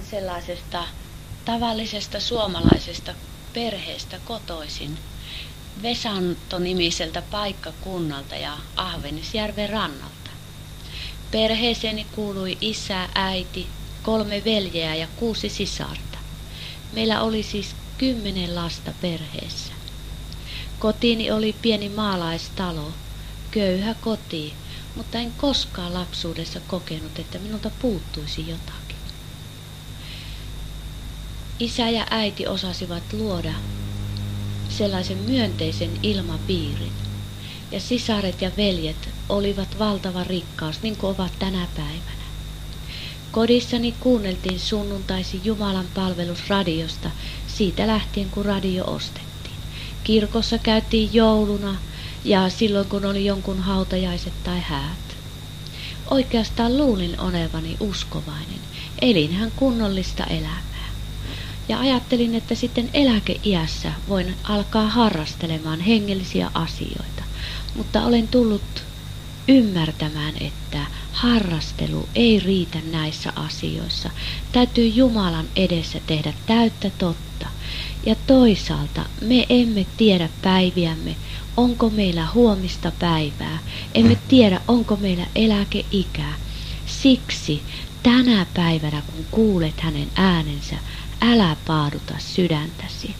sellaisesta tavallisesta suomalaisesta perheestä kotoisin Vesanto-nimiseltä paikkakunnalta ja Ahvenisjärven rannalta. Perheeseeni kuului isä, äiti, 3 veljeä ja 6 sisarta. Meillä oli siis 10 lasta perheessä. Kotiini oli pieni maalaistalo, köyhä koti, mutta en koskaan lapsuudessa kokenut, että minulta puuttuisi jotakin. Isä ja äiti osasivat luoda sellaisen myönteisen ilmapiirin, ja sisaret ja veljet olivat valtava rikkaus, niin kuin ovat tänä päivänä. Kodissani kuunneltiin sunnuntaisin Jumalan palvelus radiosta siitä lähtien, kun radio ostettiin. Kirkossa käytiin jouluna ja silloin, kun oli jonkun hautajaiset tai häät. Oikeastaan luulin olevani uskovainen, elinhän kunnollista elämää. Ja ajattelin, että sitten eläkeiässä voin alkaa harrastelemaan hengellisiä asioita. Mutta olen tullut ymmärtämään, että harrastelu ei riitä näissä asioissa. Täytyy Jumalan edessä tehdä täyttä totta. Ja toisaalta me emme tiedä päiviämme, onko meillä huomista päivää. Emme tiedä, onko meillä eläkeikää. Siksi tänä päivänä, kun kuulet hänen äänensä, älä paaduta sydäntäsi.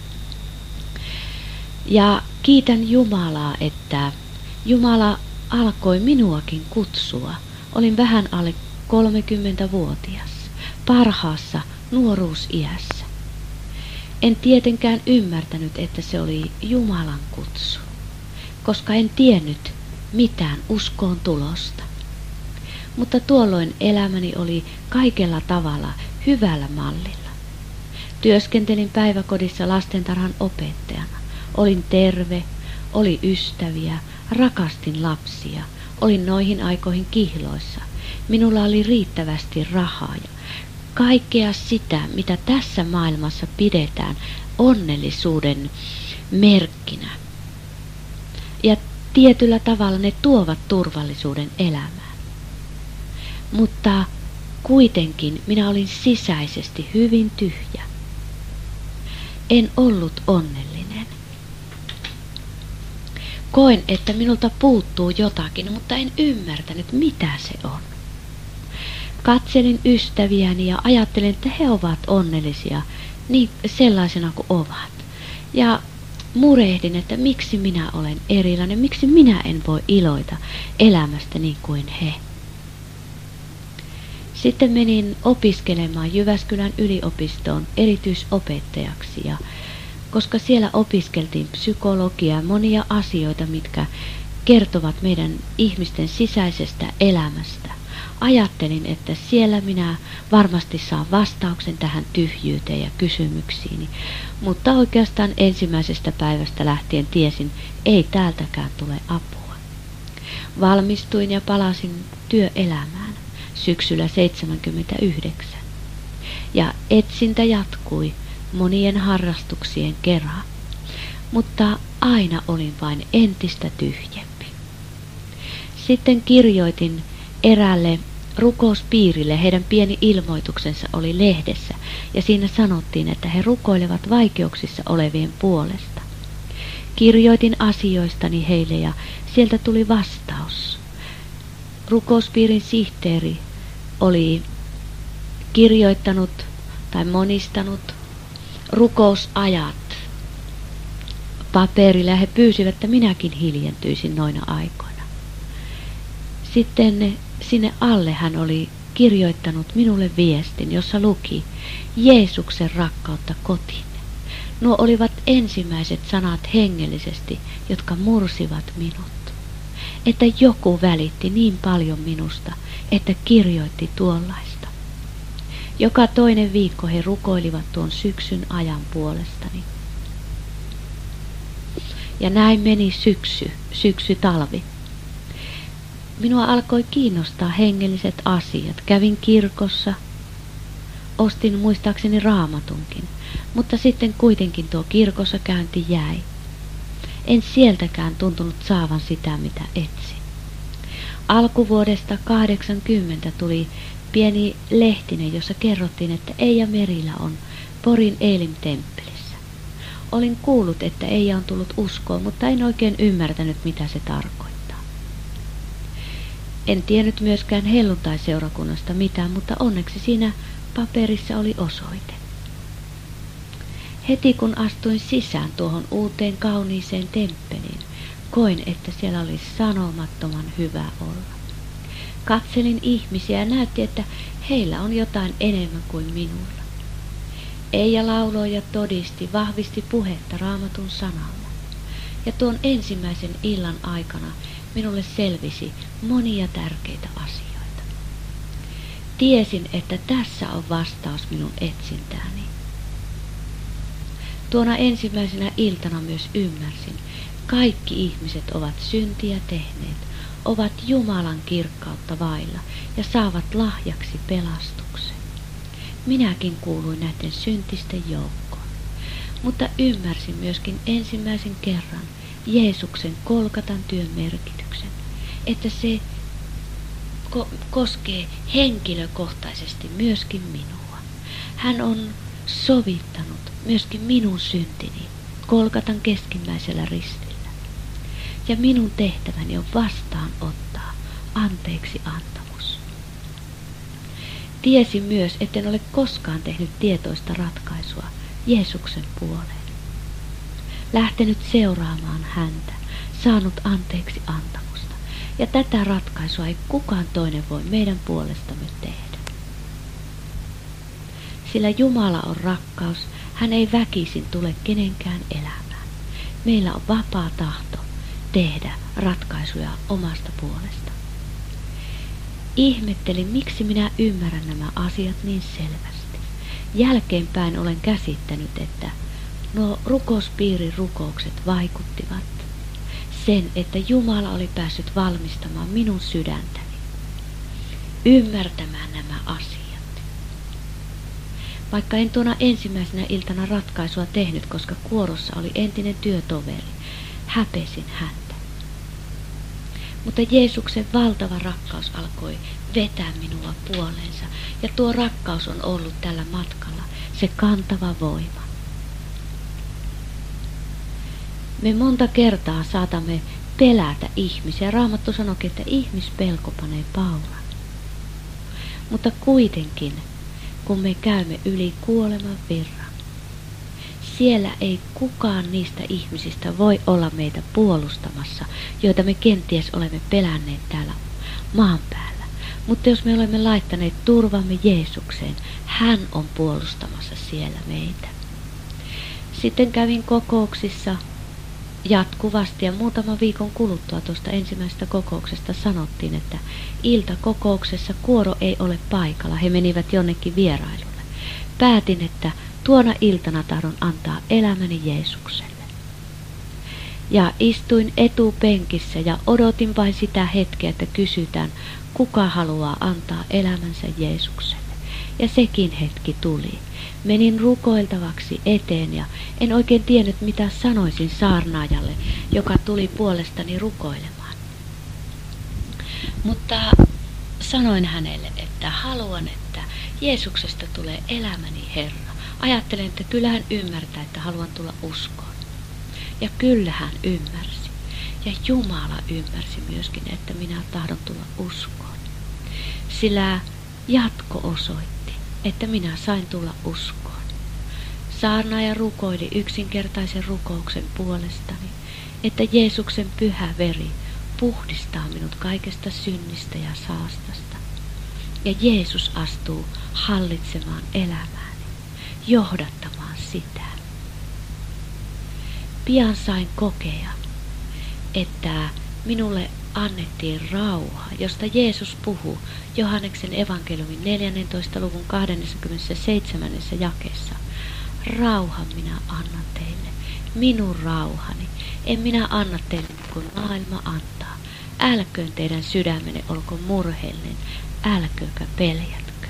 Ja kiitän Jumalaa, että Jumala alkoi minuakin kutsua. Olin vähän alle 30-vuotias, parhaassa nuoruusiässä. En tietenkään ymmärtänyt, että se oli Jumalan kutsu, koska en tiennyt mitään uskoon tulosta. Mutta tuolloin elämäni oli kaikella tavalla hyvällä mallilla. Työskentelin päiväkodissa lastentarhan opettajana. Olin terve, oli ystäviä, rakastin lapsia, olin noihin aikoihin kihloissa. Minulla oli riittävästi rahaa ja kaikkea sitä, mitä tässä maailmassa pidetään onnellisuuden merkkinä. Ja tietyllä tavalla ne tuovat turvallisuuden elämään. Mutta kuitenkin minä olin sisäisesti hyvin tyhjä. En ollut onnellinen. Koin, että minulta puuttuu jotakin, mutta en ymmärtänyt, mitä se on. Katselin ystäviäni ja ajattelin, että he ovat onnellisia niin sellaisena kuin ovat. Ja murehdin, että miksi minä olen erilainen, miksi minä en voi iloita elämästä niin kuin he. Sitten menin opiskelemaan Jyväskylän yliopistoon erityisopettajaksi, ja koska siellä opiskeltiin psykologiaa ja monia asioita, mitkä kertovat meidän ihmisten sisäisestä elämästä, ajattelin, että siellä minä varmasti saan vastauksen tähän tyhjyyteen ja kysymyksiini, mutta oikeastaan ensimmäisestä päivästä lähtien tiesin, ei täältäkään tule apua. Valmistuin ja palasin työelämään syksyllä 1979. Ja etsintä jatkui monien harrastuksien kerran, mutta aina olin vain entistä tyhjempi. Sitten kirjoitin eräälle rukouspiirille, heidän pieni ilmoituksensa oli lehdessä, ja siinä sanottiin, että he rukoilevat vaikeuksissa olevien puolesta. Kirjoitin asioistani heille ja sieltä tuli vastaus. Rukouspiirin sihteeri oli kirjoittanut tai monistanut rukousajat paperille ja he pyysivät, että minäkin hiljentyisin noina aikoina. Sitten sinne alle hän oli kirjoittanut minulle viestin, jossa luki Jeesuksen rakkautta kotiin. Nuo olivat ensimmäiset sanat hengellisesti, jotka mursivat minut. Että joku välitti niin paljon minusta, että kirjoitti tuollaista. Joka toinen viikko he rukoilivat tuon syksyn ajan puolestani. Ja näin meni syksy-talvi. Minua alkoi kiinnostaa hengelliset asiat. Kävin kirkossa, ostin muistaakseni Raamatunkin, mutta sitten kuitenkin tuo kirkossa käynti jäi. En sieltäkään tuntunut saavan sitä, mitä etsin. Alkuvuodesta 80 tuli pieni lehtinen, jossa kerrottiin, että Eija Merilä on Porin Elim-temppelissä. Olin kuullut, että Eija on tullut uskoon, mutta en oikein ymmärtänyt, mitä se tarkoittaa. En tiennyt myöskään helluntai-seurakunnasta mitään, mutta onneksi siinä paperissa oli osoite. Heti kun astuin sisään tuohon uuteen kauniiseen temppeliin, koin, että siellä oli sanomattoman hyvä olla. Katselin ihmisiä ja näytti, että heillä on jotain enemmän kuin minulla. Eija lauloi ja todisti, vahvisti puhetta Raamatun sanalla. Ja tuon ensimmäisen illan aikana minulle selvisi monia tärkeitä asioita. Tiesin, että tässä on vastaus minun etsintääni. Tuona ensimmäisenä iltana myös ymmärsin, kaikki ihmiset ovat syntiä tehneet, ovat Jumalan kirkkautta vailla ja saavat lahjaksi pelastuksen. Minäkin kuuluin näiden syntisten joukkoon, mutta ymmärsin myöskin ensimmäisen kerran Jeesuksen Golgatan työn merkityksen, että se koskee henkilökohtaisesti myöskin minua. Hän on sovittanut myöskin minun syntini Golgatan keskimmäisellä ristillä. Ja minun tehtäväni on vastaanottaa anteeksi antamus. Tiesin myös, etten ole koskaan tehnyt tietoista ratkaisua Jeesuksen puoleen. Lähtenyt seuraamaan häntä, saanut anteeksi antamusta. Ja tätä ratkaisua ei kukaan toinen voi meidän puolestamme tehdä. Sillä Jumala on rakkaus, hän ei väkisin tule kenenkään elämään. Meillä on vapaa tahto tehdä ratkaisuja omasta puolesta. Ihmettelin, miksi minä ymmärrän nämä asiat niin selvästi. Jälkeenpäin olen käsittänyt, että nuo rukouspiirin rukoukset vaikuttivat sen, että Jumala oli päässyt valmistamaan minun sydäntäni, ymmärtämään nämä asiat. Vaikka en tuona ensimmäisenä iltana ratkaisua tehnyt, koska kuorossa oli entinen työtoveri, häpesin häntä. Mutta Jeesuksen valtava rakkaus alkoi vetää minua puoleensa, ja tuo rakkaus on ollut tällä matkalla se kantava voima. Me monta kertaa saatamme pelätä ihmisiä. Raamattu sanoikin, että ihmispelko panee paulan. Mutta kuitenkin, kun me käymme yli kuoleman virran, siellä ei kukaan niistä ihmisistä voi olla meitä puolustamassa, joita me kenties olemme pelänneet täällä maan päällä. Mutta jos me olemme laittaneet turvamme Jeesukseen, hän on puolustamassa siellä meitä. Sitten kävin kokouksissa jatkuvasti ja muutaman viikon kuluttua tuosta ensimmäisestä kokouksesta sanottiin, että iltakokouksessa kuoro ei ole paikalla. He menivät jonnekin vierailulle. Päätin, että tuona iltana tahdon antaa elämäni Jeesukselle. Ja istuin etupenkissä ja odotin vain sitä hetkeä, että kysytään, kuka haluaa antaa elämänsä Jeesukselle. Ja sekin hetki tuli. Menin rukoiltavaksi eteen ja en oikein tiennyt, mitä sanoisin saarnaajalle, joka tuli puolestani rukoilemaan. Mutta sanoin hänelle, että haluan, että Jeesuksesta tulee elämäni Herra. Ajattelen, että kyllä hän ymmärtää, että haluan tulla uskoon. Ja kyllä hän ymmärsi. Ja Jumala ymmärsi myöskin, että minä tahdon tulla uskoon. Sillä jatko osoitti, että minä sain tulla uskoon. Saarnaaja rukoili yksinkertaisen rukouksen puolestani, että Jeesuksen pyhä veri puhdistaa minut kaikesta synnistä ja saastasta. Ja Jeesus astuu hallitsemaan elämääni, johdattamaan sitä. Pian sain kokea, että minulle annettiin rauha, josta Jeesus puhuu Johanneksen evankeliumin 14. luvun 27. jakeessa. Rauhan minä annan teille, minun rauhani, en minä anna teille kun maailma antaa. Älköön teidän sydämenne olko murheellinen, älköökä peljätkö.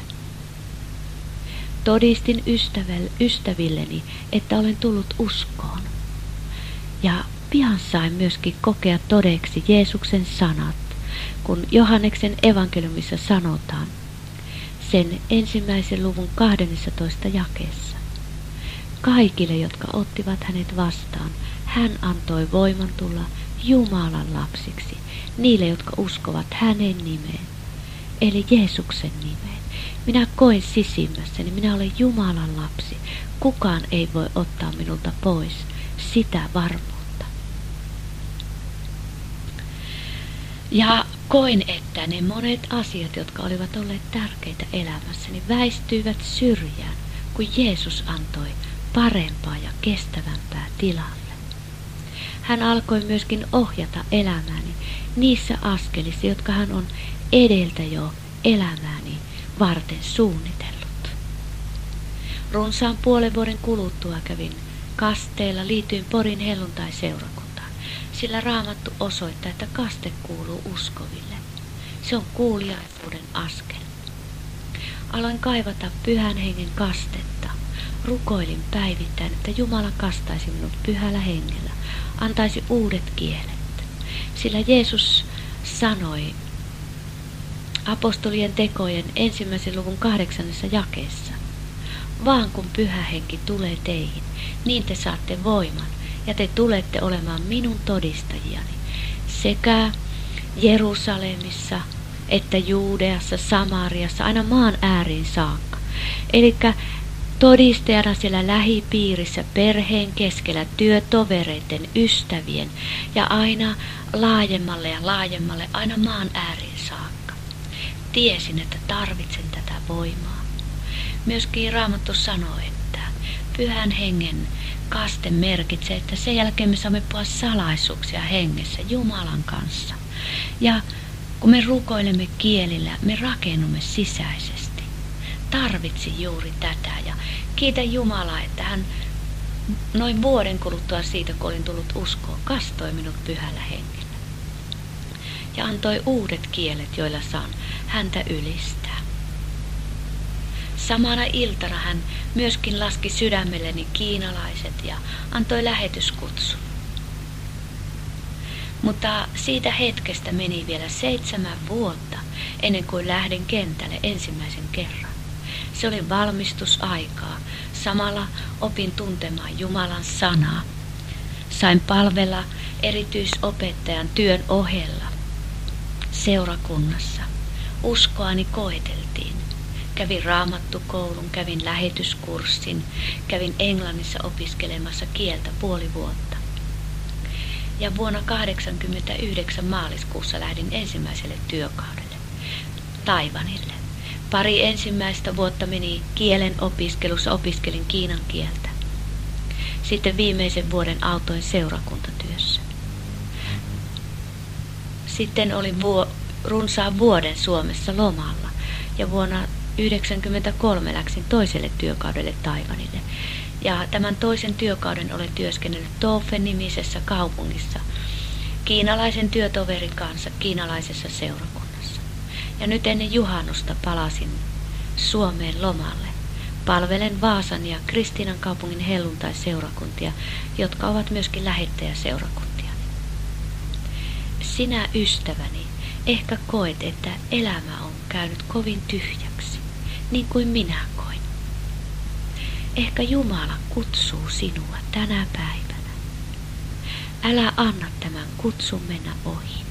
Todistin ystävilleni, että olen tullut uskoon. Ja pian sain myöskin kokea todeksi Jeesuksen sanat, kun Johanneksen evankeliumissa sanotaan, sen 1. luvun 12 jakeessa. Kaikille, jotka ottivat hänet vastaan, hän antoi voiman tulla Jumalan lapsiksi, niille, jotka uskovat hänen nimeen, eli Jeesuksen nimeen. Minä koin sisimmässäni, minä olen Jumalan lapsi. Kukaan ei voi ottaa minulta pois sitä varmuutta. Ja koin, että ne monet asiat, jotka olivat olleet tärkeitä elämässäni, väistyivät syrjään, kun Jeesus antoi parempaa ja kestävämpää tilalle. Hän alkoi myöskin ohjata elämääni niissä askelissa, jotka hän on edeltä jo elämääni varten suunnitellut. Runsaan puolen vuoden kuluttua kävin kasteella, liityin Porin helluntai-seurakuntaan, sillä Raamattu osoittaa, että kaste kuuluu uskoville. Se on kuuliaisuuden askel. Aloin kaivata Pyhän Hengen kastetta. Rukoilin päivittäin, että Jumala kastaisi minut Pyhällä Hengellä, antaisi uudet kielet. Sillä Jeesus sanoi apostolien tekojen 1. luvun 8. jakeessa: vaan kun Pyhä Henki tulee teihin, niin te saatte voiman, ja te tulette olemaan minun todistajiani sekä Jerusalemissa että Juudeassa, Samariassa, aina maan ääriin saakka. Elikkä todistajana siellä lähipiirissä, perheen keskellä, työtovereiden, ystävien ja aina laajemmalle ja laajemmalle, aina maan ääriin saakka. Tiesin, että tarvitsen tätä voimaa. Myöskin Raamattu sanoo, että Pyhän Hengen kaste merkitsee, että sen jälkeen me saamme puhua salaisuuksia hengessä Jumalan kanssa. Ja kun me rukoilemme kielillä, me rakennumme sisäisesti. Tarvitsin juuri tätä ja kiitän Jumalaa, että hän noin vuoden kuluttua siitä, kun olin tullut uskoon, kastoi minut Pyhällä Hengellä. Ja antoi uudet kielet, joilla saan häntä ylistää. Samana iltana hän myöskin laski sydämelleni kiinalaiset ja antoi lähetyskutsun. Mutta siitä hetkestä meni vielä 7 vuotta ennen kuin lähdin kentälle ensimmäisen kerran. Se oli valmistusaikaa. Samalla opin tuntemaan Jumalan sanaa. Sain palvella erityisopettajan työn ohella seurakunnassa. Uskoani koeteltiin. Kävin raamattukoulun, kävin lähetyskurssin, kävin Englannissa opiskelemassa kieltä puoli vuotta. Ja vuonna 1989 maaliskuussa lähdin ensimmäiselle työkaudelle, Taiwanille. Pari ensimmäistä vuotta meni kielen opiskelussa, opiskelin kiinan kieltä. Sitten viimeisen vuoden autoin seurakuntatyössä. Sitten olin runsaan vuoden Suomessa lomalla ja vuonna 1993 läksin toiselle työkaudelle Taiwanille. Ja tämän toisen työkauden olen työskennellyt Toffe-nimisessä kaupungissa kiinalaisen työtoverin kanssa kiinalaisessa seurakunnassa. Ja nyt ennen juhannusta palasin Suomeen lomalle. Palvelen Vaasan ja Kristiinan kaupungin helluntai-seurakuntia, jotka ovat myöskin lähettäjäseurakuntia. Sinä ystäväni ehkä koet, että elämä on käynyt kovin tyhjäksi, niin kuin minä koin. Ehkä Jumala kutsuu sinua tänä päivänä. Älä anna tämän kutsun mennä ohi.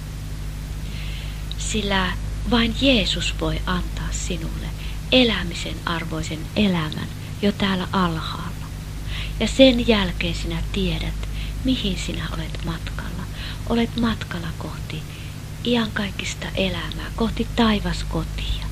Sillä vain Jeesus voi antaa sinulle elämisen arvoisen elämän jo täällä alhaalla. Ja sen jälkeen sinä tiedät, mihin sinä olet matkalla. Olet matkalla kohti iankaikkista elämää, kohti taivaskotia.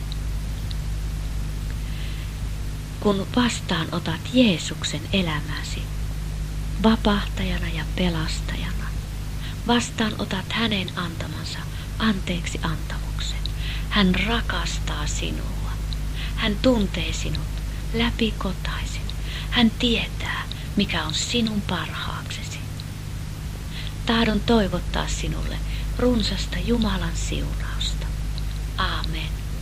Kun vastaanotat Jeesuksen elämäsi vapahtajana ja pelastajana, vastaanotat hänen antamansa anteeksi antamuksen. Hän rakastaa sinua. Hän tuntee sinut läpikotaisin. Hän tietää, mikä on sinun parhaaksesi. Tahdon toivottaa sinulle runsasta Jumalan siunausta. Aamen.